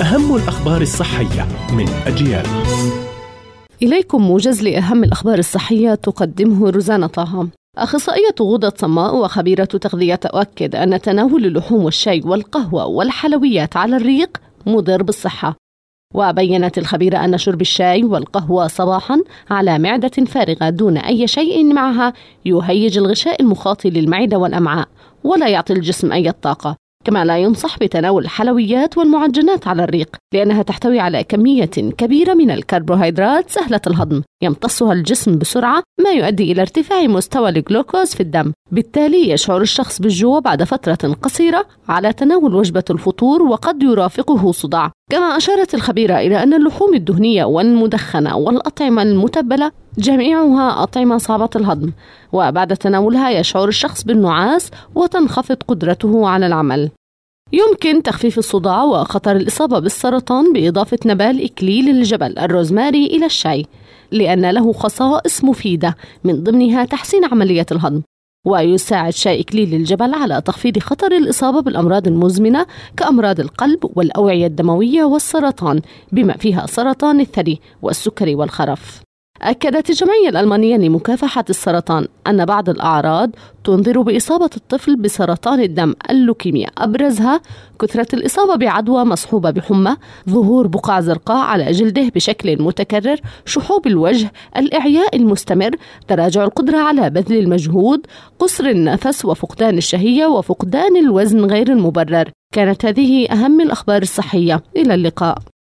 أهم الأخبار الصحية من أجيال. إليكم موجز لأهم الأخبار الصحية تقدمه روزانا طه. أخصائية غدة صماء وخبيرة تغذية تؤكد أن تناول اللحوم والشاي والقهوة والحلويات على الريق مضر بالصحة. وبيّنت الخبيرة أن شرب الشاي والقهوة صباحا على معدة فارغة دون أي شيء معها يهيج الغشاء المخاطي للمعدة والأمعاء ولا يعطي الجسم أي طاقة. كما لا ينصح بتناول الحلويات والمعجنات على الريق لأنها تحتوي على كمية كبيرة من الكربوهيدرات سهلة الهضم يمتصها الجسم بسرعة، ما يؤدي إلى ارتفاع مستوى الجلوكوز في الدم. بالتالي يشعر الشخص بالجوع بعد فترة قصيرة على تناول وجبة الفطور وقد يرافقه صداع. كما أشارت الخبيرة إلى أن اللحوم الدهنية والمدخنة والأطعمة المتبلة جميعها أطعمة صعبة الهضم، وبعد تناولها يشعر الشخص بالنعاس وتنخفض قدرته على العمل. يمكن تخفيف الصداع وخطر الإصابة بالسرطان بإضافة نبال إكليل الجبل الروزماري إلى الشاي، لأن له خصائص مفيدة من ضمنها تحسين عملية الهضم. ويساعد شاي إكليل الجبل على تخفيض خطر الإصابة بالأمراض المزمنة كأمراض القلب والأوعية الدموية والسرطان، بما فيها سرطان الثدي والسكري والخرف. أكدت الجمعية الألمانية لمكافحة السرطان أن بعض الأعراض تنذر بإصابة الطفل بسرطان الدم اللوكيميا، أبرزها كثرة الإصابة بعدوى مصحوبة بحمى، ظهور بقع زرقاء على جلده بشكل متكرر، شحوب الوجه، الإعياء المستمر، تراجع القدرة على بذل المجهود، قصر النفس وفقدان الشهية وفقدان الوزن غير المبرر. كانت هذه أهم الأخبار الصحية، إلى اللقاء.